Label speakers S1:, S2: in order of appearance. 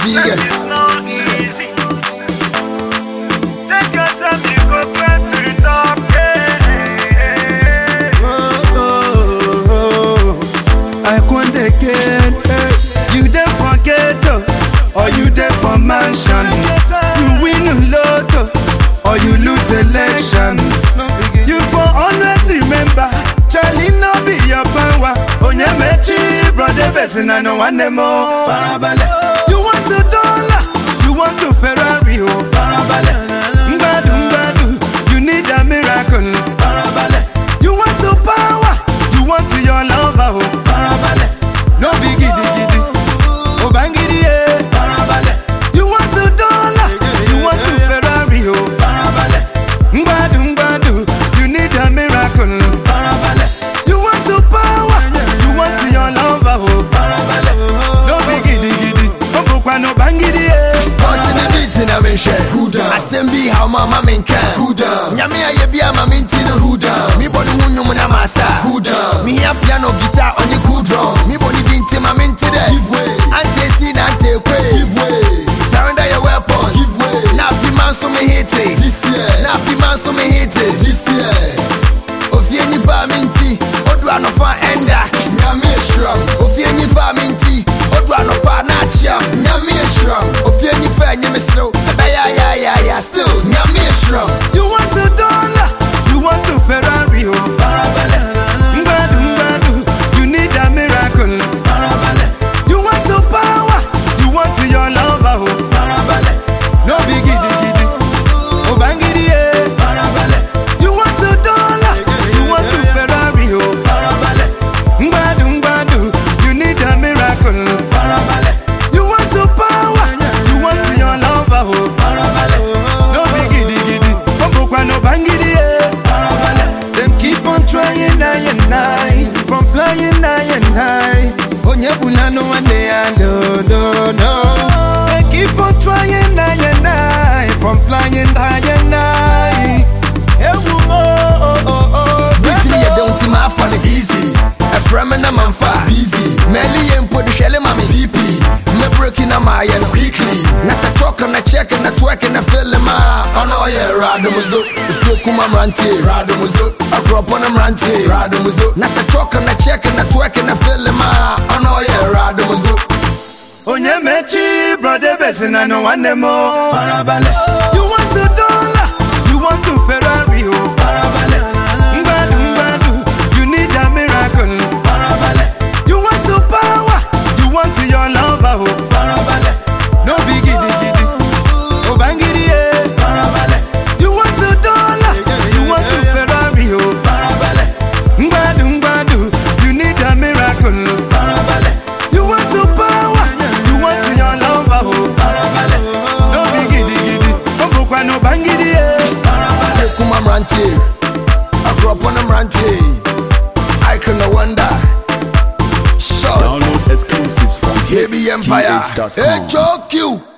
S1: Vegas.
S2: It's not easy. Take your time, you go back to the top.
S3: I want again. You there for ghetto, or you there for mansion? You win a lotto, or you lose election. You for always remember, Charlie no be your power. Onye mechi, brother Bessin, I know one more. You want to dollar, you want to Ferrari, oh. Mbadu, mbadu, you need a miracle. You want to power, you want to your lover, oh. No be giddy giddy, oh bangidi yeah. You want to dollar, you want to Ferrari, oh. Mbadu, mbadu, you need a miracle. You want to power, you want to your lover, oh. No be giddy giddy, oh bukwa no bangidi yeah.
S1: Boss in the beat in a mention. Who down? I send be how mama men can. Who down? Nyame aye bia ma mentin. Who down? Me boni hunu na masa. Who down? Me have piano guitar on the cool drum. Me boni dinti ma mentin there. Give way. Ante si na ante kwe. Give way. Surrender your weapon. Give way. Na fi man so me hit it. This year. Na fi man so me hit it. This year. Ofie ni ba minti. Odu anofa enda. Nyame shram. Ofie ni ba minti. Odu anopa na chiam. Nyame shram. Ofie ni pa nyame slow. Yeah, still, nyame shram.
S3: You want to dollar, you want to Ferrari, oh. Mbadu, mbadu, you need a miracle. You want to power, you want to your lover, oh. No be giddy giddy, oh bangidi yeah. You want to dollar, you want to Ferrari, oh. Mbadu, mbadu, you need a miracle. You want to power, you want to your lover, oh. No bangidi yeah. Them keep on trying night and night, from flying night and high. Onye bula no one day I no. They keep on trying night and night, from flying high and high.
S1: Beating you don't see my funny easy. A friend and a man far busy. Melly and put the shell in my PP. Me breaking a my and quickly. Nasa truck and a check and a twerk and a fill in my. Oh no, yeah, Radomuzo. If you come a ranty, Radomuzo. I grew up on a ranty, Radomuzo. Nasa truck and a check and a twerk and a fill in my. Oh no, yeah, Radomuzo.
S3: Onye mechi, brother Bessin, I know one more. You want to dollar, you want to Ferrari, oh. Mbadu, mbadu, you need a miracle. You want to power, you want to your lover, oh. No be giddy giddy, oh bangidi yeah. You want to dollar, you want to Ferrari, oh. Mbadu, mbadu, you need a miracle. You want to power, you want to your lover, oh. No be giddy giddy, oh bukwa no bangidi yeah.
S1: Kuma ranty, I grew up on a ranty. I can no wonder. Short.
S4: Download exclusives from
S1: KB Empire. Hey, choke you.